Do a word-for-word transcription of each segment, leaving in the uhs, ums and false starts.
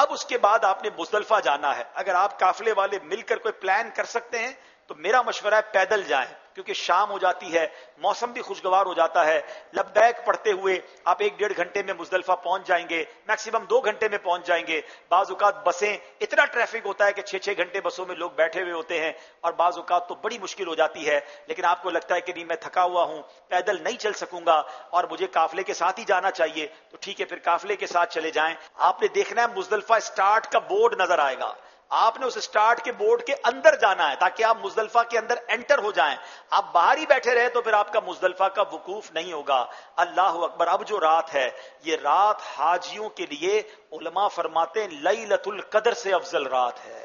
اب اس کے بعد آپ نے مزدلفہ جانا ہے. اگر آپ قافلے والے مل کر کوئی پلان کر سکتے ہیں تو میرا مشورہ ہے پیدل جائیں، کیونکہ شام ہو جاتی ہے، موسم بھی خوشگوار ہو جاتا ہے. لبیک پڑھتے ہوئے آپ ایک ڈیڑھ گھنٹے میں مزدلفہ پہنچ جائیں گے، میکسیمم دو گھنٹے میں پہنچ جائیں گے. بعض اوقات بسیں اتنا ٹریفک ہوتا ہے کہ چھ چھ گھنٹے بسوں میں لوگ بیٹھے ہوئے ہوتے ہیں، اور بعض اوقات تو بڑی مشکل ہو جاتی ہے. لیکن آپ کو لگتا ہے کہ نہیں میں تھکا ہوا ہوں، پیدل نہیں چل سکوں گا اور مجھے قافلے کے ساتھ ہی جانا چاہیے، تو ٹھیک ہے پھر قافلے کے ساتھ چلے جائیں. آپ نے دیکھنا ہے مزدلفہ اسٹارٹ کا بورڈ نظر آئے گا، آپ نے اس اسٹارٹ کے بورڈ کے اندر جانا ہے تاکہ آپ مزدلفہ کے اندر انٹر ہو جائیں. آپ باہر ہی بیٹھے رہے تو پھر آپ کا مزدلفہ کا وقوف نہیں ہوگا. اللہ اکبر. اب جو رات ہے یہ رات حاجیوں کے لیے علماء فرماتے ہیں لیلۃ القدر سے افضل رات ہے.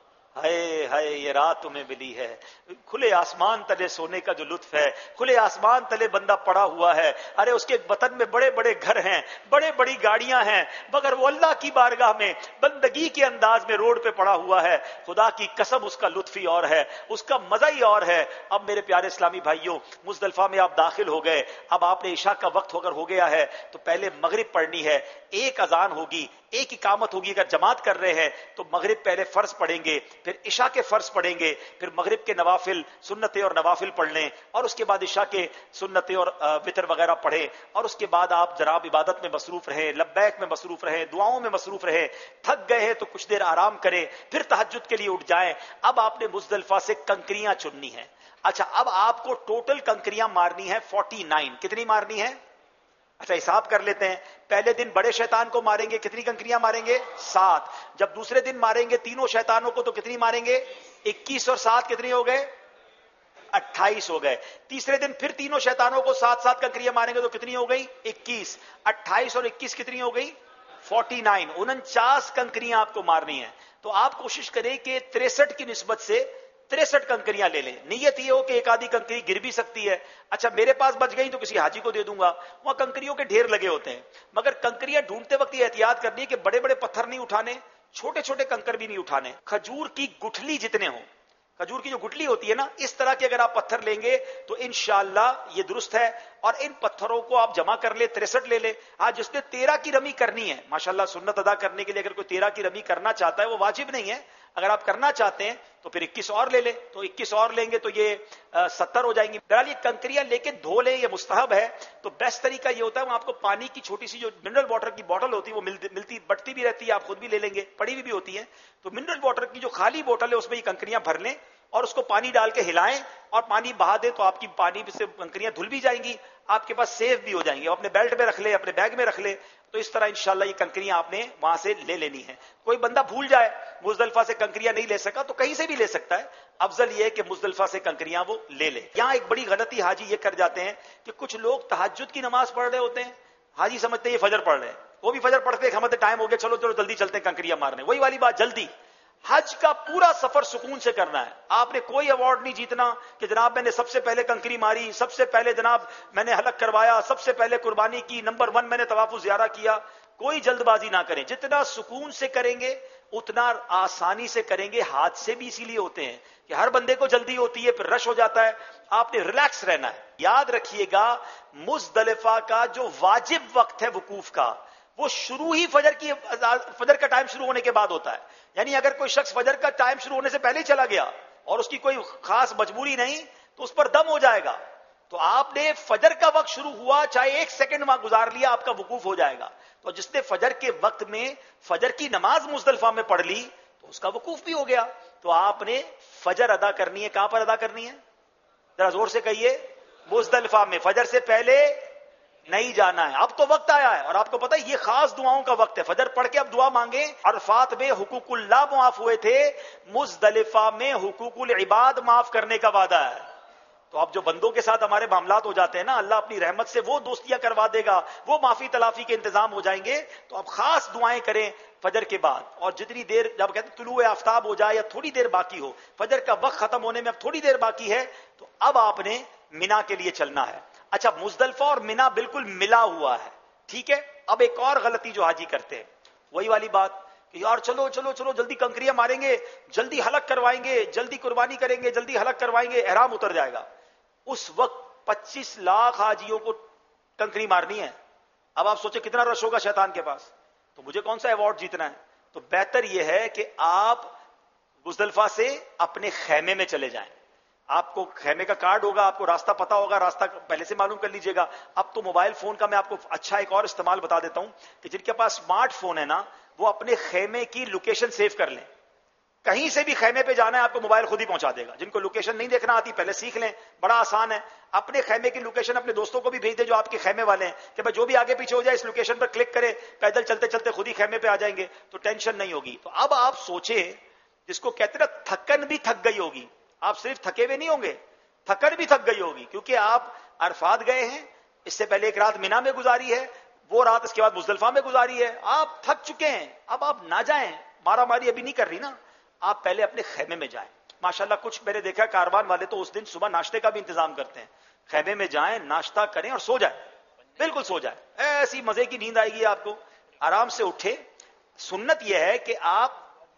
ہائے ہائے یہ رات تمہیں ملی ہے، کھلے آسمان تلے سونے کا جو لطف ہے، کھلے آسمان تلے بندہ پڑا ہوا ہے. ارے اس کے وطن میں بڑے بڑے گھر ہیں، بڑے بڑی گاڑیاں ہیں، مگر وہ اللہ کی بارگاہ میں بندگی کے انداز میں روڈ پہ پڑا ہوا ہے. خدا کی قسم اس کا لطف ہی اور ہے، اس کا مزہ ہی اور ہے. اب میرے پیارے اسلامی بھائیوں، مزدلفہ میں آپ داخل ہو گئے. اب آپ نے عشاء کا وقت ہو کر ہو گیا ہے تو پہلے مغرب پڑھنی ہے. ایک اذان ہوگی، ایک اقامت ہوگی. اگر جماعت کر رہے ہیں تو مغرب پہلے فرض پڑھیں گے، پھر عشاء کے فرض پڑھیں گے، پھر مغرب کے نوافل سنتیں اور نوافل پڑھ لیں، اور اس کے بعد عشاء کے سنتیں اور وتر وغیرہ پڑھیں. اور اس کے بعد آپ جناب عبادت میں مصروف رہیں، لبیک میں مصروف رہیں، دعاؤں میں مصروف رہیں. تھک گئے ہیں تو کچھ دیر آرام کریں، پھر تہجد کے لیے اٹھ جائیں. اب آپ نے مزدلفہ سے کنکریاں چننی ہیں. اچھا اب آپ کو ٹوٹل کنکریاں مارنی ہے فورٹی نائن. کتنی مارنی ہے؟ اچھا حساب کر لیتے ہیں. پہلے دن بڑے شیطان کو ماریں گے، کتنی کنکریاں ماریں گے؟ سات. جب دوسرے دن ماریں گے تینوں شیطانوں کو تو کتنی ماریں گے؟ اکیس. اور سات کتنی ہو گئے؟ اٹھائیس ہو گئے. تیسرے دن پھر تینوں شیطانوں کو سات سات کنکریاں ماریں گے تو کتنی ہو گئی؟ اکیس. اٹھائیس اور اکیس کتنی ہو گئی؟ Forty nine. انچاس کنکریاں آپ کو مارنی ہیں. تو آپ کوشش کریں کہ تریسٹھ کی نسبت سے تریسٹھ کنکریاں لے لیں. نیت یہ ہو کہ ایک آدھی کنکری گر بھی سکتی ہے. اچھا میرے پاس بچ گئی تو کسی حاجی کو دے دوں گا، وہاں کنکریوں کے ڈھیر لگے ہوتے ہیں. مگر کنکریاں ڈھونڈتے وقت یہ احتیاط کرنی ہے کہ بڑے بڑے پتھر نہیں اٹھانے، چھوٹے چھوٹے کنکر بھی نہیں اٹھانے. کھجور کی گٹھلی جتنے ہوں، کھجور کی جو گٹلی ہوتی ہے نا، اس طرح کے اگر آپ پتھر لیں گے تو انشاءاللہ یہ درست ہے. اور ان پتھروں کو آپ جمع کر لیں، تریسٹھ لے لیں. آج جس نے تیرہ کی رمی کرنی ہے، ماشاءاللہ سنت ادا کرنے کے لیے اگر کوئی تیرہ کی رمی کرنا چاہتا ہے وہ واجب نہیں ہے. اگر آپ کرنا چاہتے ہیں تو پھر اکیس اور لے لیں، تو اکیس اور لیں گے تو یہ ستر ہو جائیں گی. بہرحال یہ کنکریاں لے کے دھو لیں، یہ مستحب ہے. تو بیسٹ طریقہ یہ ہوتا ہے وہ آپ کو پانی کی چھوٹی سی جو منرل واٹر کی بوتل ہوتی ہے وہ ملتی بٹتی بھی رہتی ہے، آپ خود بھی لے لیں گے، پڑی ہوئی بھی ہوتی ہے. تو منرل واٹر کی جو خالی بوتل ہے اس میں یہ کنکریاں بھر لیں اور اس کو پانی ڈال کے ہلائیں اور پانی بہا دیں تو آپ کی پانی سے کنکریاں دھل بھی جائیں گی، آپ کے پاس سیف بھی ہو جائیں گے. اپنے بیلٹ میں رکھ لیں، اپنے بیگ میں رکھ لیں. تو اس طرح انشاءاللہ یہ کنکریاں آپ نے وہاں سے لے لینی ہے. کوئی بندہ بھول جائے مزدلفہ سے کنکریاں نہیں لے سکا تو کہیں سے بھی لے سکتا ہے. افضل یہ ہے کہ مزدلفہ سے کنکریاں وہ لے لے. یہاں ایک بڑی غلطی حاجی یہ کر جاتے ہیں کہ کچھ لوگ تہجد کی نماز پڑھ رہے ہوتے ہیں، حاجی سمجھتے ہیں یہ فجر پڑھ رہے ہیں، وہ بھی فجر پڑھتے ہیں، ہمیں ٹائم ہو گیا چلو چلو جلدی چلتے ہیں کنکریاں مارنے. وہی والی بات، جلدی. حج کا پورا سفر سکون سے کرنا ہے. آپ نے کوئی ایوارڈ نہیں جیتنا کہ جناب میں نے سب سے پہلے کنکری ماری، سب سے پہلے جناب میں نے حلق کروایا، سب سے پہلے قربانی کی، نمبر ون میں نے طواف زیارہ کیا. کوئی جلد بازی نہ کریں. جتنا سکون سے کریں گے اتنا آسانی سے کریں گے. حادثے بھی اسی لیے ہوتے ہیں کہ ہر بندے کو جلدی ہوتی ہے، پھر رش ہو جاتا ہے. آپ نے ریلیکس رہنا ہے. یاد رکھیے گا مزدلفہ کا جو واجب وقت ہے وقوف کا وہ شروع ہی فجر کی فجر کا ٹائم شروع ہونے کے بعد ہوتا ہے. یعنی اگر کوئی شخص فجر کا ٹائم شروع ہونے سے پہلے ہی چلا گیا اور اس کی کوئی خاص مجبوری نہیں تو اس پر دم ہو جائے گا. تو آپ نے فجر کا وقت شروع ہوا چاہے ایک سیکنڈ وہاں گزار لیا آپ کا وقوف ہو جائے گا. تو جس نے فجر کے وقت میں فجر کی نماز مزدلفہ میں پڑھ لی تو اس کا وقوف بھی ہو گیا. تو آپ نے فجر ادا کرنی ہے. کہاں پر ادا کرنی ہے؟ ذرا زور سے کہیے. مزدلفہ میں. فجر سے پہلے نہیں جانا ہے. اب تو وقت آیا ہے اور آپ کو پتا ہے یہ خاص دعاؤں کا وقت ہے. فجر پڑھ کے اب دعا مانگیں. عرفات میں حقوق اللہ معاف ہوئے تھے، مزدلفہ میں حقوق العباد معاف کرنے کا وعدہ ہے. تو اب جو بندوں کے ساتھ ہمارے معاملات ہو جاتے ہیں نا، اللہ اپنی رحمت سے وہ دوستیاں کروا دے گا، وہ معافی تلافی کے انتظام ہو جائیں گے. تو اب خاص دعائیں کریں فجر کے بعد. اور جتنی دیر جب کہتے ہیں طلوع آفتاب ہو جائے یا تھوڑی دیر باقی ہو، فجر کا وقت ختم ہونے میں اب تھوڑی دیر باقی ہے، تو اب آپ نے مینا کے لیے چلنا ہے. اچھا مزدلفہ اور مینا بالکل ملا ہوا ہے، ٹھیک ہے. اب ایک اور غلطی جو حاجی کرتے ہیں وہی والی بات کہ یار چلو چلو چلو جلدی کنکریاں ماریں گے، جلدی حلق کروائیں گے، جلدی قربانی کریں گے، جلدی حلق کروائیں گے، احرام اتر جائے گا. اس وقت پچیس لاکھ حاجیوں کو کنکری مارنی ہے. اب آپ سوچیں کتنا رش ہوگا شیطان کے پاس. تو مجھے کون سا ایوارڈ جیتنا ہے؟ تو بہتر یہ ہے کہ آپ مزدلفہ سے اپنے خیمے میں چلے جائیں. آپ کو خیمے کا کارڈ ہوگا, آپ کو راستہ پتا ہوگا, راستہ پہلے سے معلوم کر لیجئے گا. اب تو موبائل فون کا میں آپ کو اچھا ایک اور استعمال بتا دیتا ہوں کہ جن کے پاس اسمارٹ فون ہے نا, وہ اپنے خیمے کی لوکیشن سیو کر لیں. کہیں سے بھی خیمے پہ جانا ہے آپ کو موبائل خود ہی پہنچا دے گا. جن کو لوکیشن نہیں دیکھنا آتی پہلے سیکھ لیں, بڑا آسان ہے. اپنے خیمے کی لوکیشن اپنے دوستوں کو بھی بھیج دیں جو آپ کے خیمے والے ہیں کہ بھائی جو بھی آگے پیچھے ہو جائے اس لوکیشن پر کلک کرے, پیدل چلتے چلتے خود ہی خیمے پہ آ جائیں گے, تو ٹینشن نہیں ہوگی. تو اب آپ سوچیں, جس کو کہتے ہیں نا تھکن بھی تھک گئی ہوگی, آپ صرف تھکے ہوئے نہیں ہوں گے, تھکن بھی تھک گئی ہوگی, کیونکہ آپ عرفات گئے ہیں, اس سے پہلے ایک رات مینا میں گزاری ہے, وہ رات اس کے بعد مزدلفہ میں گزاری ہے, آپ تھک چکے ہیں. اب آپ نہ جائیں, مارا ماری ابھی نہیں کر رہی نا, آپ پہلے اپنے خیمے میں جائیں. ماشاءاللہ کچھ میں نے دیکھا کاروان والے تو اس دن صبح ناشتے کا بھی انتظام کرتے ہیں. خیمے میں جائیں, ناشتہ کریں اور سو جائیں, بالکل سو جائیں. ایسی مزے کی نیند آئے گی آپ کو, آرام سے اٹھے. سنت یہ ہے کہ آپ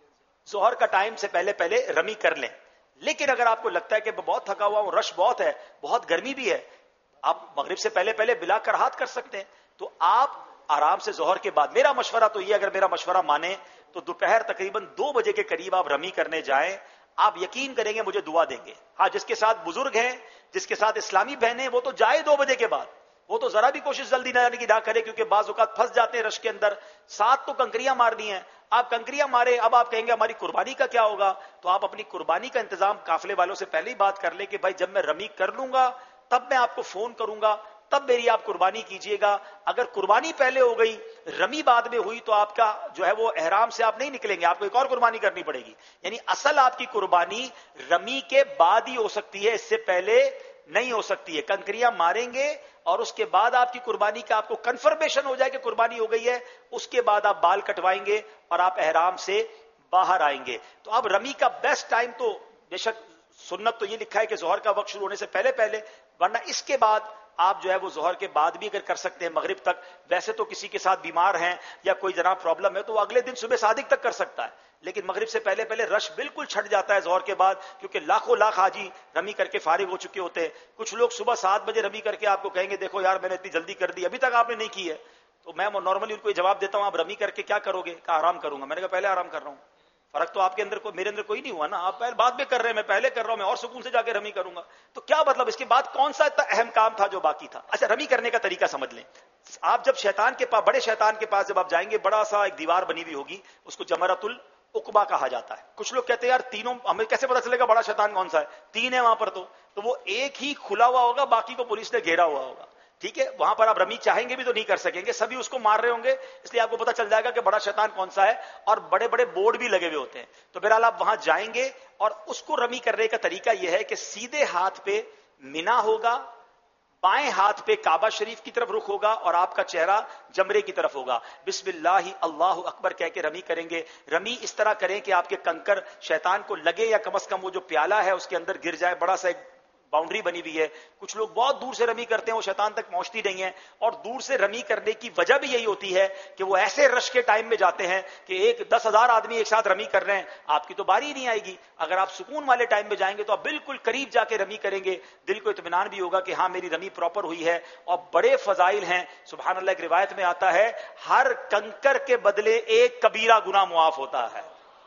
ظہر کا ٹائم سے پہلے پہلے رمی کر لیں. لیکن اگر آپ کو لگتا ہے کہ بہت تھکا ہوا ہوں, رش بہت ہے, بہت گرمی بھی ہے, آپ مغرب سے پہلے پہلے بلا کراہت کر سکتے ہیں. تو آپ آرام سے ظہر کے بعد, میرا مشورہ تو یہ, اگر میرا مشورہ مانے تو دوپہر تقریباً دو بجے کے قریب آپ رمی کرنے جائیں. آپ یقین کریں گے مجھے دعا دیں گے. ہاں, جس کے ساتھ بزرگ ہیں, جس کے ساتھ اسلامی بہنیں, وہ تو جائے دو بجے کے بعد, وہ تو ذرا بھی کوشش جلدی نہ جانے کی نہ کرے, کیونکہ بعض اوقات پھنس جاتے ہیں رش کے اندر. ساتھ تو کنکریاں مارنی ہیں, آپ کنکریاں مارے, اب آپ کہیں گے ہماری قربانی کا کیا ہوگا, تو آپ اپنی قربانی کا انتظام قافلے والوں سے پہلے ہی بات کر لیں کہ بھائی جب میں رمی کر لوں گا تب میں آپ کو فون کروں گا, تب میری آپ قربانی کیجئے گا. اگر قربانی پہلے ہو گئی, رمی بعد میں ہوئی, تو آپ کا جو ہے وہ احرام سے آپ نہیں نکلیں گے, آپ کو ایک اور قربانی کرنی پڑے گی. یعنی اصل آپ کی قربانی رمی کے بعد ہی ہو سکتی ہے, اس سے پہلے نہیں ہو سکتی ہے. کنکریاں ماریں گے اور اس کے بعد آپ کی قربانی کا آپ کو کنفرمیشن ہو جائے کہ قربانی ہو گئی ہے, اس کے بعد آپ بال کٹوائیں گے اور آپ احرام سے باہر آئیں گے. تو اب رمی کا بیسٹ ٹائم تو بے شک سنت تو یہ لکھا ہے کہ ظہر کا وقت شروع ہونے سے پہلے پہلے, ورنہ اس کے بعد آپ جو ہے وہ ظہر کے بعد بھی اگر کر سکتے ہیں مغرب تک. ویسے تو کسی کے ساتھ بیمار ہیں یا کوئی جناب پرابلم ہے تو وہ اگلے دن صبح صادق تک کر سکتا ہے, لیکن مغرب سے پہلے پہلے رش بالکل چھٹ جاتا ہے ظہر کے بعد, کیونکہ لاکھوں لاکھ حاجی رمی کر کے فارغ ہو چکے ہوتے ہیں. کچھ لوگ صبح سات بجے رمی کر کے آپ کو کہیں گے دیکھو یار میں نے اتنی جلدی کر دی, ابھی تک آپ نے نہیں کی ہے. تو میں نارملی ان کو یہ جواب دیتا ہوں, آپ رمی کر کے کیا کرو گے, کہ آرام کروں گا. میں نے کہا پہلے آرام کر رہا ہوں, فرق تو آپ کے اندر کو میرے اندر کوئی نہیں ہوا نا, آپ پہلے بعد میں کر رہے ہیں, میں پہلے کر رہا ہوں, میں اور سکون سے جا کے رمی کروں گا. تو کیا مطلب, اس کے بعد کون سا اتنا اہم کام تھا جو باقی تھا. اچھا, رمی کرنے کا طریقہ سمجھ لیں. آپ جب شیطان کے پاس, بڑے شیطان کے پاس جب آپ جائیں گے, بڑا سا ایک دیوار بنی ہوئی ہوگی, اس کو جمرۃ العقبہ کہا جاتا ہے. کچھ لوگ کہتے ہیں یار تینوں, ہمیں کیسے پتا چلے گا بڑا شیطان کون سا ہے, تین ہے وہاں پر, تو تو وہ ایک ہی کھلا ہوا ہوگا, باقی کو پولیس نے گھیرا ہوا ہوگا. ٹھیک ہے, وہاں پر آپ رمی چاہیں گے بھی تو نہیں کر سکیں گے, سبھی اس کو مار رہے ہوں گے, اس لیے آپ کو پتا چل جائے گا کہ بڑا شیطان کون سا ہے, اور بڑے بڑے بورڈ بھی لگے ہوئے ہوتے ہیں. تو بہرحال آپ وہاں جائیں گے, اور اس کو رمی کرنے کا طریقہ یہ ہے کہ سیدھے ہاتھ پہ مینا ہوگا, بائیں ہاتھ پہ کعبہ شریف کی طرف رخ ہوگا, اور آپ کا چہرہ جمرے کی طرف ہوگا. بسم اللہ اللہ اکبر کہہ کے رمی کریں گے. رمی اس طرح کریں کہ آپ کے کنکر شیطان کو لگے, یا کم از کم وہ جو پیالہ ہے اس کے اندر گر جائے. بڑا سا ایک باؤنڈری بنی ہوئی ہے. کچھ لوگ بہت دور سے رمی کرتے ہیں, وہ شیطان تک پہنچتی نہیں ہے. اور دور سے رمی کرنے کی وجہ بھی یہی ہوتی ہے کہ وہ ایسے رش کے ٹائم میں جاتے ہیں کہ ایک دس ہزار آدمی ایک ساتھ رمی کر رہے ہیں, آپ کی تو باری ہی نہیں آئے گی. اگر آپ سکون والے ٹائم میں جائیں گے تو آپ بالکل قریب جا کے رمی کریں گے, دل کو اطمینان بھی ہوگا کہ ہاں میری رمی پراپر ہوئی ہے. اور بڑے فضائل ہیں, سبحان اللہ. ایک روایت میں آتا ہے ہر کنکر کے بدلے ایک کبیرہ گناہ معاف ہوتا ہے.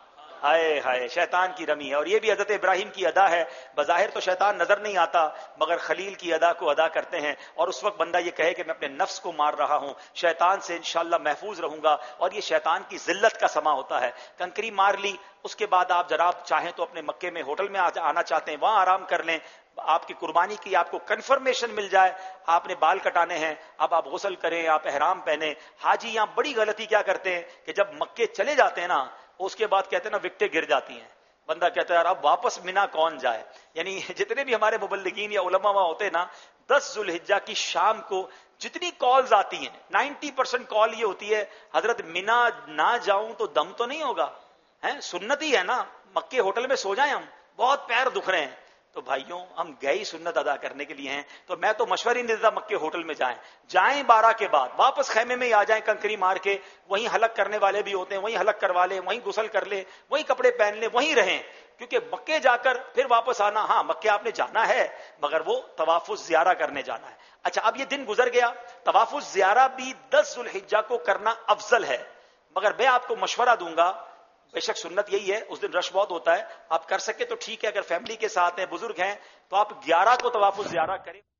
ہائے ہائے, شیطان کی رمی ہے. اور یہ بھی حضرت ابراہیم کی ادا ہے. بظاہر تو شیطان نظر نہیں آتا, مگر خلیل کی ادا کو ادا کرتے ہیں. اور اس وقت بندہ یہ کہے کہ میں اپنے نفس کو مار رہا ہوں, شیطان سے انشاءاللہ محفوظ رہوں گا. اور یہ شیطان کی ذلت کا سما ہوتا ہے. کنکری مار لی, اس کے بعد آپ ذرا چاہیں تو اپنے مکے میں ہوٹل میں آنا چاہتے ہیں وہاں آرام کر لیں. آپ کی قربانی کی آپ کو کنفرمیشن مل جائے, آپ نے بال کٹانے ہیں, اب آپ غسل کریں, آپ احرام پہنیں. حاجی یہاں بڑی غلطی کیا کرتے ہیں کہ جب مکے چلے جاتے ہیں نا, اس کے بعد کہتے ہیں نا وکٹیں گر جاتی ہیں. بندہ کہتا ہے یار اب واپس مینا کون جائے. یعنی جتنے بھی ہمارے مبلغین یا علماء وہاں ہوتے ہیں نا, دس ذوالحجہ کی شام کو جتنی کالز آتی ہیں, نائنٹی پرسنٹ کال یہ ہوتی ہے حضرت مینا نہ جاؤں تو دم تو نہیں ہوگا, ہیں سنت ہی ہے نا, مکے ہوٹل میں سو جائیں, ہم بہت پیر دکھ رہے ہیں. تو بھائیوں ہم گئے سنت ادا کرنے کے لیے ہیں, تو میں تو مشورہ نہیں دیتا مکے ہوٹل میں جائیں. جائیں بارہ کے بعد, واپس خیمے میں ہی آ جائیں کنکری مار کے. وہیں حلق کرنے والے بھی ہوتے ہیں, وہیں حلق کروا لیں, وہیں غسل کر لیں, وہیں کپڑے پہن لیں, وہیں رہیں. کیونکہ مکے جا کر پھر واپس آنا, ہاں مکے آپ نے جانا ہے مگر وہ طواف الزیارہ کرنے جانا ہے. اچھا اب یہ دن گزر گیا, طواف الزیارہ بھی دس ذوالحجہ کو کرنا افضل ہے. مگر میں آپ کو مشورہ دوں گا، بے شک سنت یہی ہے، اس دن رش بہت ہوتا ہے، آپ کر سکے تو ٹھیک ہے، اگر فیملی کے ساتھ ہیں، بزرگ ہیں، تو آپ گیارہ کو طواف الزیارہ کریں۔